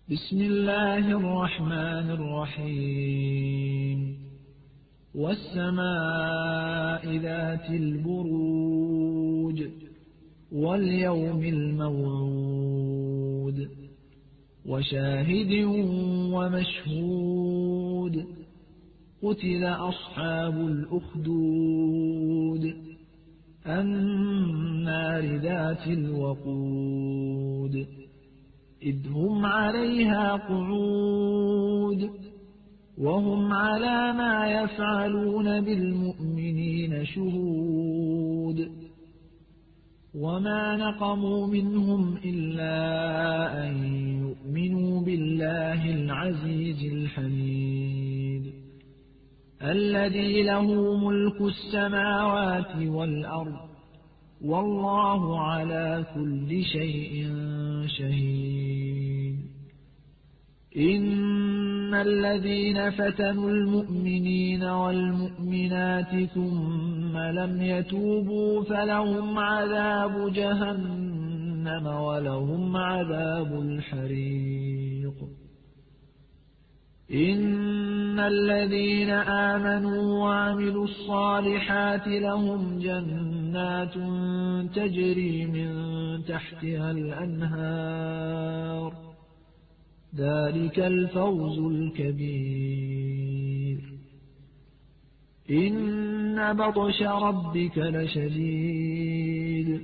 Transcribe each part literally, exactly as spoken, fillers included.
بسم الله الرحمن الرحيم والسماء ذات البروج واليوم الموعود وشاهد ومشهود قتل أصحاب الأخدود النار ذات الوقود إذ هم عليها قعود وهم على ما يفعلون بالمؤمنين شهود وما نقموا منهم إلا أن يؤمنوا بالله العزيز الحميد الذي له ملك السماوات والأرض والله على كل شيء شهيد إن الذين فتنوا المؤمنين والمؤمنات ثم لم يتوبوا فلهم عذاب جهنم ولهم عذاب الحريق إن الذين آمنوا وعملوا الصالحات لهم جنات تجري من تحتها الأنهار ذلك الفوز الكبير إن بطش ربك لشديد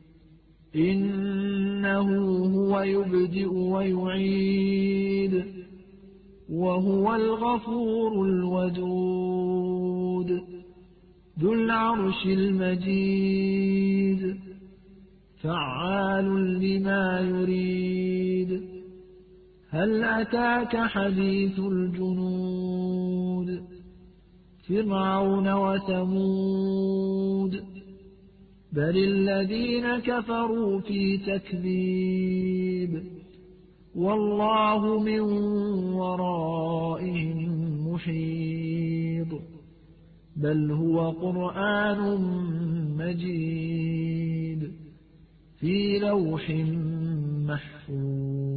إنه هو يبدئ ويعيد وهو الغفور الودود ذو العرش المجيد فعال لما يريد هل أتاك حديث الجنود فرعون وثمود بل الذين كفروا في تكذيب والله من ورائهم محيط بل هو قرآن مجيد في لوح محفوظ